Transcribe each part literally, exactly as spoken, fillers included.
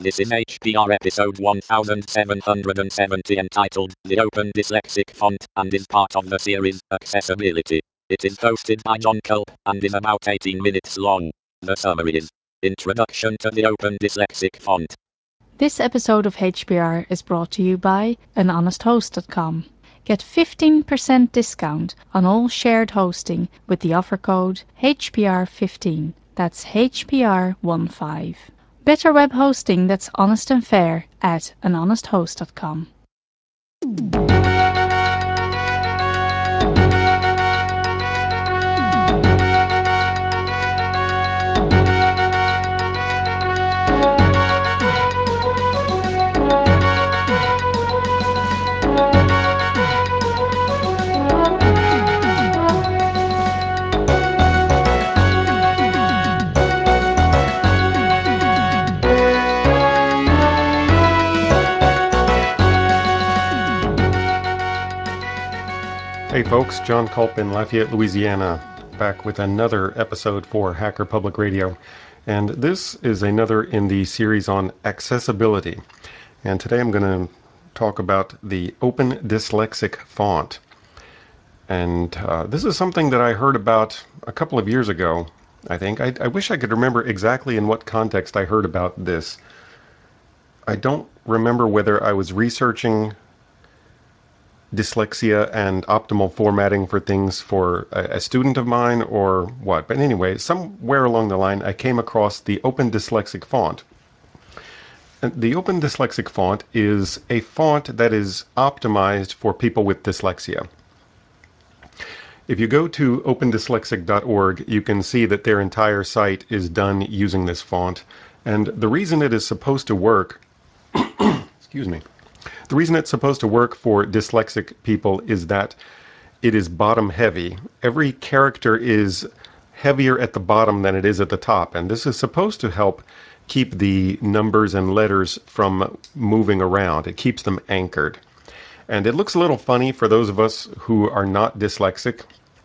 This is H P R episode one thousand seven hundred seventy entitled The Open Dyslexic Font and is part of the series Accessibility. It is hosted by John Culp and is about eighteen minutes long. The summary is Introduction to the Open Dyslexic Font. This episode of H P R is brought to you by an honest host dot com. Get fifteen percent discount on all shared hosting with the offer code H P R fifteen. That's H P R fifteen. Better web hosting that's honest and fair at an honest host dot com. Hey folks, John Culp in Lafayette, Louisiana, back with another episode for Hacker Public Radio. And this is another in the series on accessibility. And today I'm going to talk about the Open Dyslexic Font. And uh, this is something that I heard about a couple of years ago, I think. I, I wish I could remember exactly in what context I heard about this. I don't remember whether I was researching dyslexia and optimal formatting for things for a, a student of mine or what. But anyway, somewhere along the line I came across the Open Dyslexic Font. And the Open Dyslexic Font is a font that is optimized for people with dyslexia. If you go to open dyslexic dot org, you can see that their entire site is done using this font. And the reason it is supposed to work, excuse me, The reason it's supposed to work for dyslexic people is that it is bottom heavy. Every character is heavier at the bottom than it is at the top, and this is supposed to help keep the numbers and letters from moving around. It keeps them anchored. And it looks a little funny for those of us who are not dyslexic,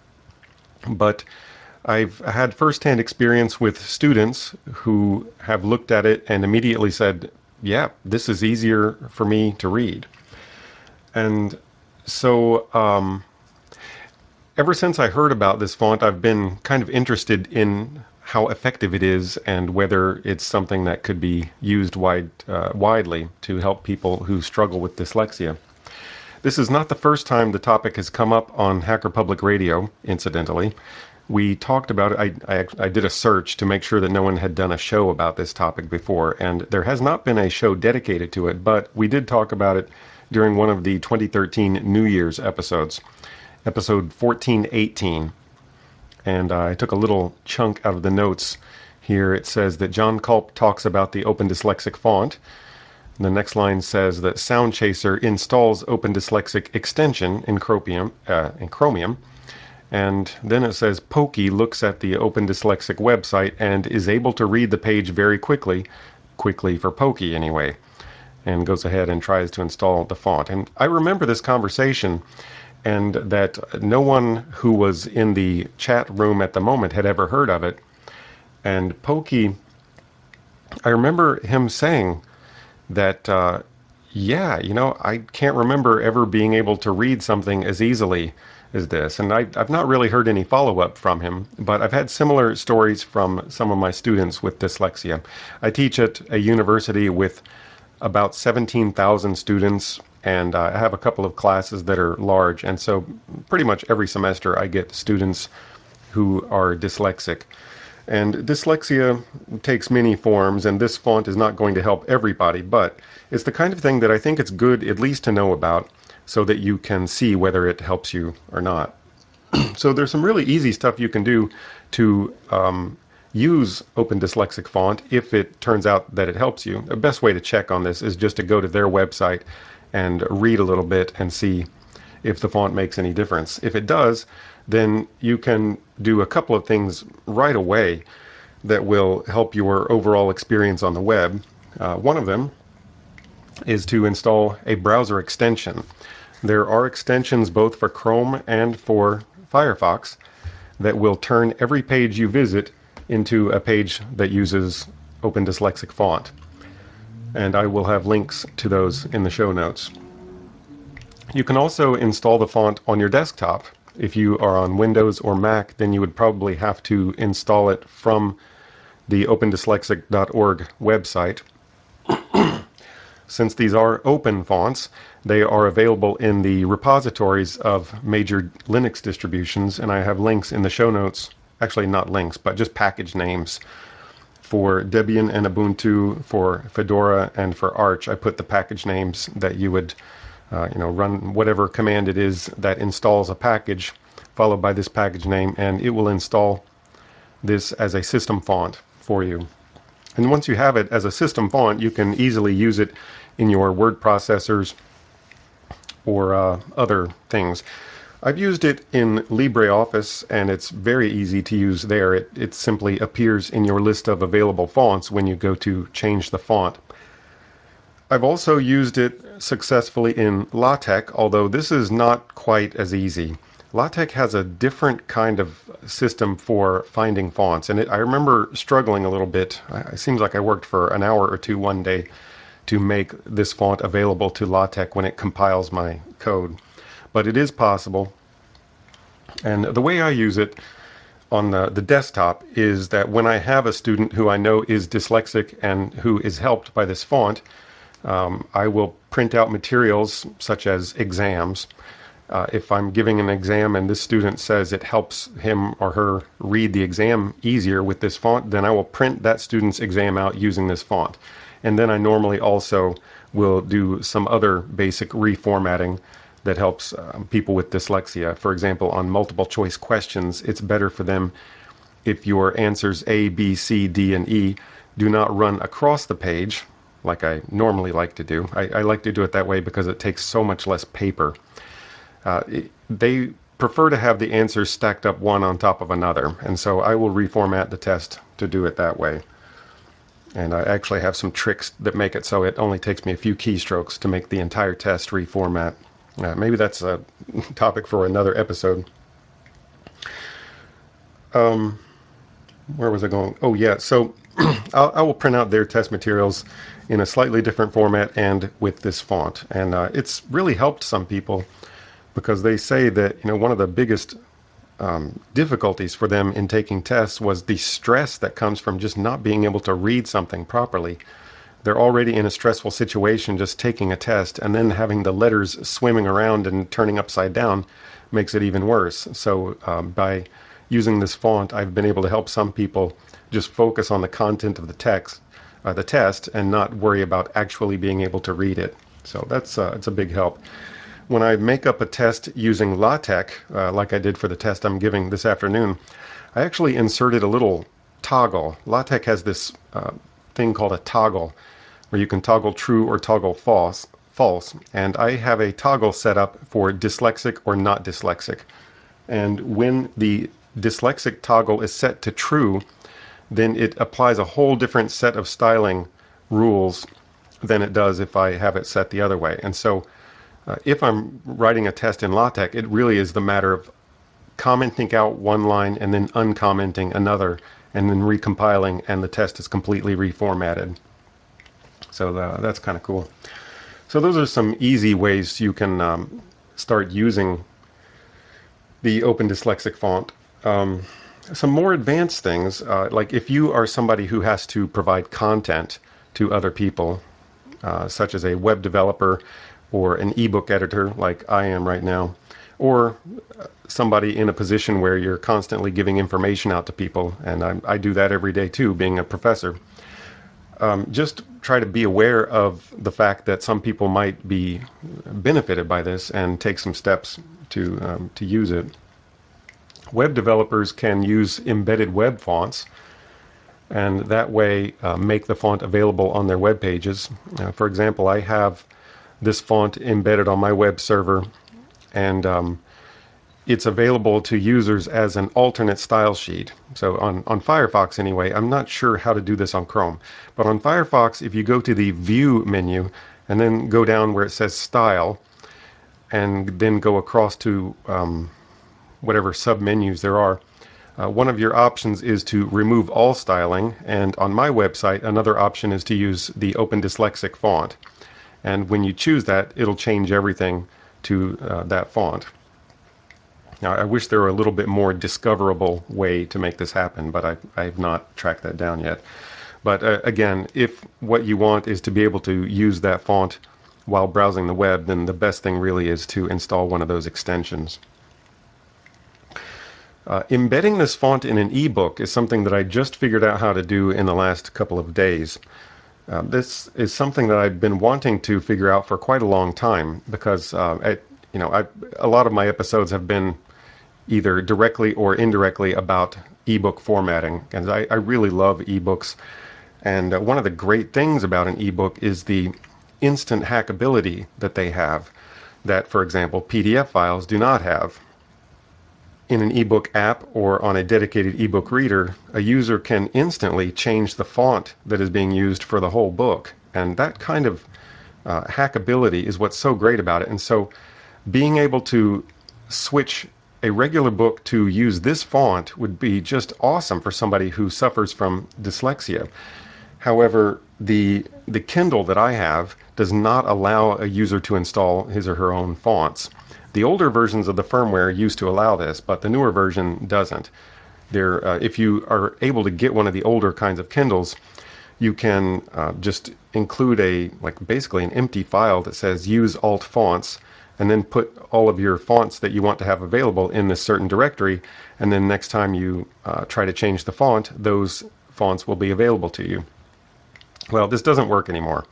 but I've had first-hand experience with students who have looked at it and immediately said, yeah, this is easier for me to read. And so um, ever since I heard about this font, I've been kind of interested in how effective it is and whether it's something that could be used wide, uh, widely to help people who struggle with dyslexia. This is not the first time the topic has come up on Hacker Public Radio, incidentally. We talked about it. I, I, I did a search to make sure that no one had done a show about this topic before, and there has not been a show dedicated to it, but we did talk about it during one of the twenty thirteen New Year's episodes, episode fourteen eighteen. And uh, I took a little chunk out of the notes here. It says that John Culp talks about the Open Dyslexic Font. The next line says that SoundChaser installs Open Dyslexic extension in Chromium, uh, in Chromium. And then it says Pokey looks at the Open Dyslexic website and is able to read the page very quickly, quickly for Pokey anyway, and goes ahead and tries to install the font. And I remember this conversation, and that no one who was in the chat room at the moment had ever heard of it. And Pokey, I remember him saying that, uh, yeah, you know, I can't remember ever being able to read something as easily as this. And I, I've not really heard any follow-up from him, but I've had similar stories from some of my students with dyslexia. I teach at a university with about seventeen thousand students, and uh, I have a couple of classes that are large, and so pretty much every semester I get students who are dyslexic. And dyslexia takes many forms, and this font is not going to help everybody, but it's the kind of thing that I think it's good at least to know about so that you can see whether it helps you or not. So there's some really easy stuff you can do to um, use Open Dyslexic Font if it turns out that it helps you. The best way to check on this is just to go to their website and read a little bit and see if the font makes any difference. If it does, then you can do a couple of things right away that will help your overall experience on the web. Uh, one of them is to install a browser extension. There are extensions both for Chrome and for Firefox that will turn every page you visit into a page that uses Open Dyslexic Font. and I will have links to those in the show notes. You can also install the font on your desktop. If you are on Windows or Mac, then you would probably have to install it from the open dyslexic dot org website. Since these are open fonts, they are available in the repositories of major Linux distributions, and I have links in the show notes. Actually, not links, but just package names. For Debian and Ubuntu, for Fedora, and for Arch, I put the package names that you would uh, you know, run whatever command it is that installs a package, followed by this package name, and it will install this as a system font for you. And once you have it as a system font, you can easily use it in your word processors or uh, other things. I've used it in LibreOffice, and it's very easy to use there. It, it simply appears in your list of available fonts when you go to change the font. I've also used it successfully in LaTeX, although this is not quite as easy. LaTeX has a different kind of system for finding fonts, and it, I remember struggling a little bit. It seems like I worked for an hour or two one day to make this font available to LaTeX when it compiles my code. But it is possible. And the way I use it on the, the desktop is that when I have a student who I know is dyslexic and who is helped by this font, um, I will print out materials such as exams. Uh, if I'm giving an exam and this student says it helps him or her read the exam easier with this font, then I will print that student's exam out using this font. And then I normally also will do some other basic reformatting that helps uh, people with dyslexia. For example, on multiple choice questions, it's better for them if your answers A, B, C, D, and E do not run across the page like I normally like to do. I, I like to do it that way because it takes so much less paper. Uh, it, they prefer to have the answers stacked up one on top of another, and so I will reformat the test to do it that way. And I actually have some tricks that make it so it only takes me a few keystrokes to make the entire test reformat. Uh, maybe that's a topic for another episode. Um, where was I going? Oh, yeah. So I'll, I will print out their test materials in a slightly different format and with this font. And uh, it's really helped some people because they say that, you know, one of the biggest um, difficulties for them in taking tests was the stress that comes from just not being able to read something properly. They're already in a stressful situation just taking a test, and then having the letters swimming around and turning upside down makes it even worse. So um, by using this font, I've been able to help some people just focus on the content of the text, uh, the test, and not worry about actually being able to read it. So that's uh, it's a big help. When I make up a test using LaTeX, uh, like I did for the test I'm giving this afternoon, I actually inserted a little toggle. LaTeX has this uh, thing called a toggle, where you can toggle true or toggle false. False, and I have a toggle set up for dyslexic or not dyslexic. And when the dyslexic toggle is set to true, then it applies a whole different set of styling rules than it does if I have it set the other way. And so uh, if I'm writing a test in LaTeX, it really is the matter of commenting out one line and then uncommenting another and then recompiling, and the test is completely reformatted. So uh, that's kind of cool. So those are some easy ways you can um, start using the Open Dyslexic font. Um, some more advanced things, uh, like if you are somebody who has to provide content to other people, uh, such as a web developer or an ebook editor like I am right now, or somebody in a position where you're constantly giving information out to people, and I, I do that every day too, being a professor. Um, just try to be aware of the fact that some people might be benefited by this and take some steps to um, to use it. Web developers can use embedded web fonts, and that way uh, make the font available on their web pages. Uh, for example, I have this font embedded on my web server, and um, it's available to users as an alternate style sheet. So on, on Firefox anyway, I'm not sure how to do this on Chrome, but on Firefox, if you go to the View menu and then go down where it says Style, and then go across to um, whatever sub-menus there are, Uh, one of your options is to remove all styling, and on my website, another option is to use the Open Dyslexic font. And when you choose that, it'll change everything to uh, that font. Now, I wish there were a little bit more discoverable way to make this happen, but I, I have not tracked that down yet. But uh, again, if what you want is to be able to use that font while browsing the web, then the best thing really is to install one of those extensions. Uh, embedding this font in an ebook is something that I just figured out how to do in the last couple of days. Uh, this is something that I've been wanting to figure out for quite a long time because uh, I, you know, I, a lot of my episodes have been either directly or indirectly about ebook formatting, and I, I really love ebooks. And uh, one of the great things about an ebook is the instant hackability that they have, that, for example, P D F files do not have. In an ebook app or on a dedicated ebook reader, a user can instantly change the font that is being used for the whole book. And that kind of uh, hackability is what's so great about it. And so being able to switch a regular book to use this font would be just awesome for somebody who suffers from dyslexia. However, the the Kindle that I have does not allow a user to install his or her own fonts. The older versions of the firmware used to allow this, but the newer version doesn't. There, uh, if you are able to get one of the older kinds of Kindles, you can uh, just include a like basically an empty file that says use alt fonts, and then put all of your fonts that you want to have available in this certain directory, and then next time you uh, try to change the font, those fonts will be available to you. Well, this doesn't work anymore,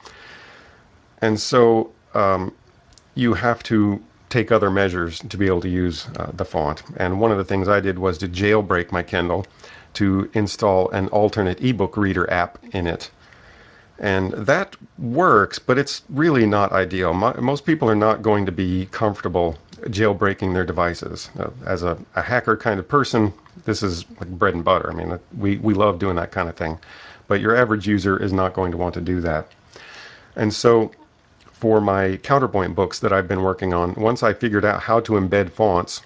and so um, you have to take other measures to be able to use uh, the font. And one of the things I did was to jailbreak my Kindle to install an alternate ebook reader app in it. And that works, but it's really not ideal. My, most people are not going to be comfortable jailbreaking their devices. Uh, as a, a hacker kind of person, this is like bread and butter. I mean, we, we love doing that kind of thing. But your average user is not going to want to do that. And so for my Counterpoint books that I've been working on, once I figured out how to embed fonts,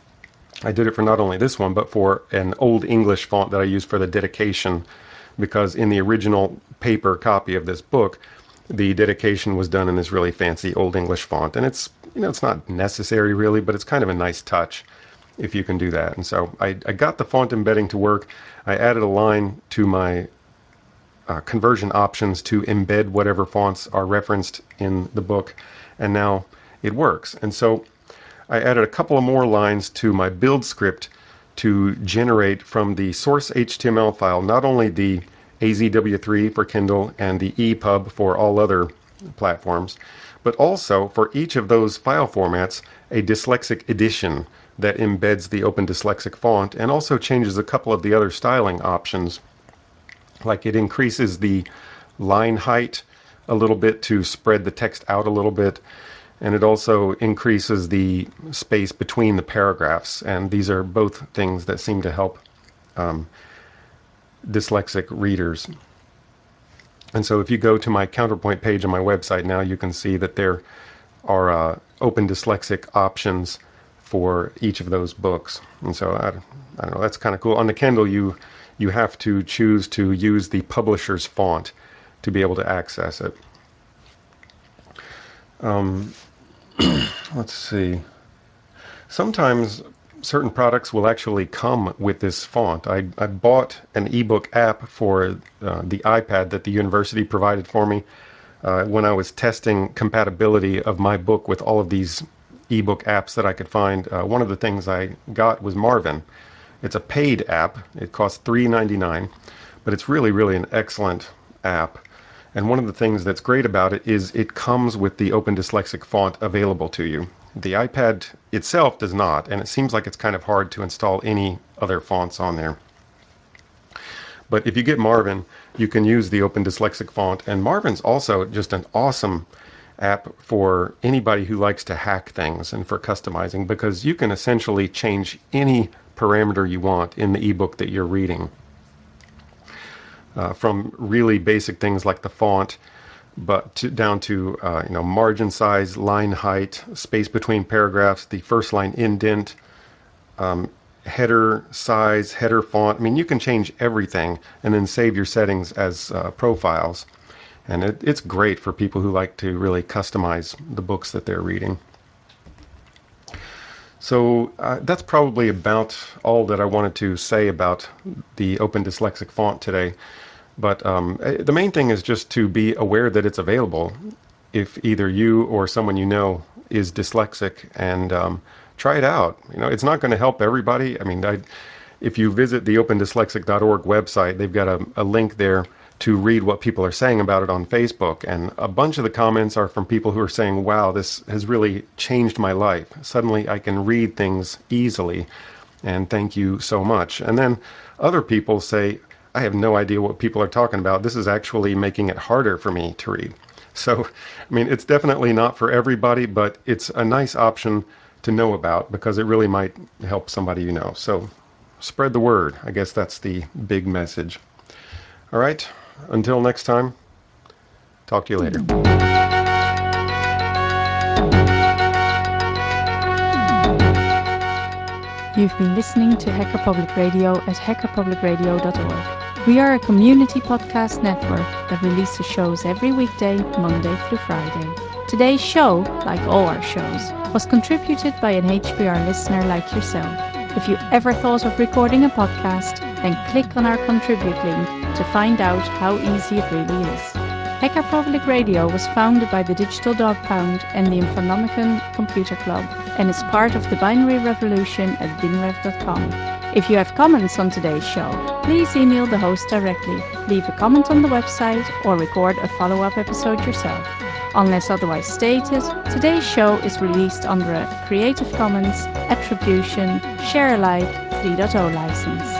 I did it for not only this one, but for an Old English font that I used for the dedication, because in the original paper copy of this book, the dedication was done in this really fancy Old English font. And it's, you know, it's not necessary really, but it's kind of a nice touch if you can do that. And so I, I got the font embedding to work. I added a line to my uh, conversion options to embed whatever fonts are referenced in the book, and now it works. And so I added a couple of more lines to my build script to generate from the source H T M L file not only the A Z W three for Kindle and the E P U B for all other platforms, but also for each of those file formats a dyslexic edition that embeds the Open Dyslexic font and also changes a couple of the other styling options. Like it increases the line height a little bit to spread the text out a little bit, and it also increases the space between the paragraphs. And these are both things that seem to help um, dyslexic readers. And so if you go to my Counterpoint page on my website now, you can see that there are uh, Open Dyslexic options for each of those books. And so I, I don't know, that's kind of cool. On the Kindle, you you have to choose to use the publisher's font to be able to access it. Um, let's see. Sometimes certain products will actually come with this font. I, I bought an ebook app for uh, the iPad that the university provided for me uh, when I was testing compatibility of my book with all of these ebook apps that I could find. Uh, one of the things I got was Marvin. It's a paid app. It costs three ninety-nine, but it's really, really an excellent app. And one of the things that's great about it is it comes with the Open Dyslexic font available to you. The iPad itself does not, and it seems like it's kind of hard to install any other fonts on there. But if you get Marvin, you can use the Open Dyslexic font, and Marvin's also just an awesome app for anybody who likes to hack things and for customizing, because you can essentially change any parameter you want in the ebook that you're reading. Uh, from really basic things like the font, but to, down to uh, you know, margin size, line height, space between paragraphs, the first line indent, um, header size, header font. I mean, you can change everything and then save your settings as uh, profiles. And it, it's great for people who like to really customize the books that they're reading. So uh, that's probably about all that I wanted to say about the Open Dyslexic font today. But um, the main thing is just to be aware that it's available if either you or someone you know is dyslexic, and um, try it out. You know, it's not going to help everybody. I mean, I, if you visit the open dyslexic dot org website, they've got a, a link there to read what people are saying about it on Facebook. And a bunch of the comments are from people who are saying, wow, this has really changed my life. Suddenly I can read things easily, and thank you so much. And then other people say, I have no idea what people are talking about. This is actually making it harder for me to read. So, I mean, it's definitely not for everybody, but it's a nice option to know about because it really might help somebody you know. So spread the word. I guess that's the big message. All right. Until next time, talk to you later. You've been listening to Hacker Public Radio at hacker public radio dot org. We are a community podcast network that releases shows every weekday, Monday through Friday. Today's show, like all our shows, was contributed by an H P R listener like yourself. If you ever thought of recording a podcast, then click on our contribute link to find out how easy it really is. Hacker Public Radio was founded by the Digital Dog Pound and the Infonomicon Computer Club, and is part of the Binary Revolution at binrev dot com. If you have comments on today's show, please email the host directly, leave a comment on the website, or record a follow-up episode yourself. Unless otherwise stated, today's show is released under a Creative Commons Attribution Share Alike three point oh license.